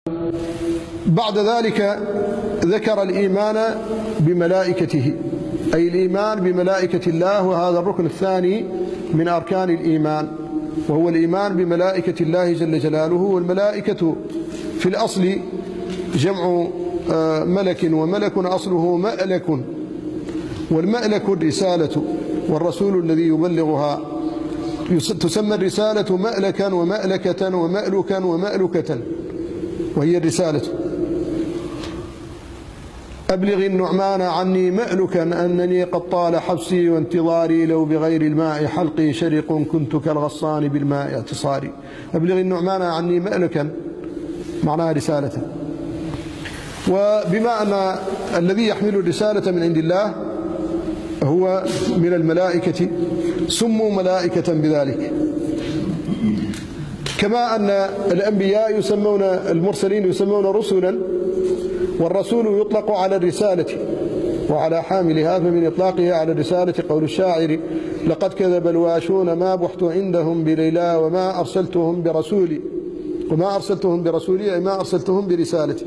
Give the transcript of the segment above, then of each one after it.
بعد ذلك ذكر الإيمان بملائكته، أي الإيمان بملائكة الله، وهذا الركن الثاني من أركان الإيمان، وهو الإيمان بملائكة الله جل جلاله. والملائكة في الأصل جمع ملك، وملك أصله مألك، والمألك الرسالة، والرسول الذي يبلغها. تسمى الرسالة مألكا ومألكة ومألكا ومألكة، وهي الرسالة. أبلغ النعمان عني مألكا أنني قد طال حبسي وانتظاري، لو بغير الماء حلقي شرق كنت كالغصان بالماء اعتصاري. أبلغ النعمان عني مألكا معناها رسالة. وبما أن الذي يحمل الرسالة من عند الله هو من الملائكة سموا ملائكة بذلك، كما أن الأنبياء يسمون، المرسلين يسمون رسلا، والرسول يطلق على الرسالة وعلى حاملها، فمن إطلاقه على الرسالة قول الشاعر: لقد كذب الواشون ما بحت عندهم بليلى وما أرسلتهم برسولي، وما أرسلتهم برسولي أي ما أرسلتهم برسالتي.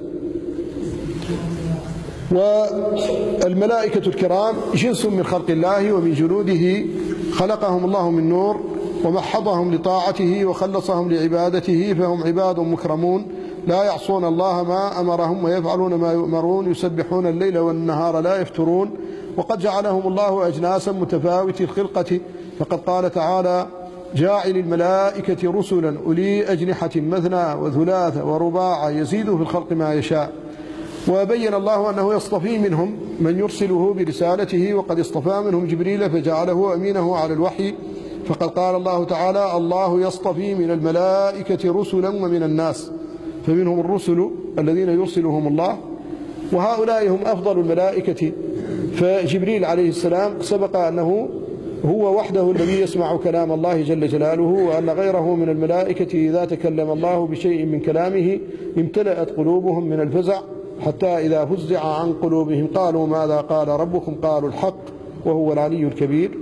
والملائكة الكرام جنس من خلق الله ومن جنوده، خلقهم الله من نور ومحضهم لطاعته وخلصهم لعبادته، فهم عباد مكرمون لا يعصون الله ما أمرهم ويفعلون ما يؤمرون، يسبحون الليل والنهار لا يفترون. وقد جعلهم الله أجناسا متفاوت الخلقة، فقد قال تعالى: جاعل الملائكة رسلا أولي أجنحة مثنى وثلاث ورباع يزيد في الخلق ما يشاء. وبين الله أنه يصطفي منهم من يرسله برسالته، وقد اصطفى منهم جبريل فجعله أمينه على الوحي، فقد قال الله تعالى: الله يصطفي من الملائكة رسلا ومن الناس، فمنهم الرسل الذين يرسلهم الله، وهؤلاء هم أفضل الملائكة. فجبريل عليه السلام سبق أنه هو وحده الذي يسمع كلام الله جل جلاله، وأن غيره من الملائكة إذا تكلم الله بشيء من كلامه امتلأت قلوبهم من الفزع، حتى إذا فزع عن قلوبهم قالوا ماذا قال ربكم، قالوا الحق وهو العلي الكبير.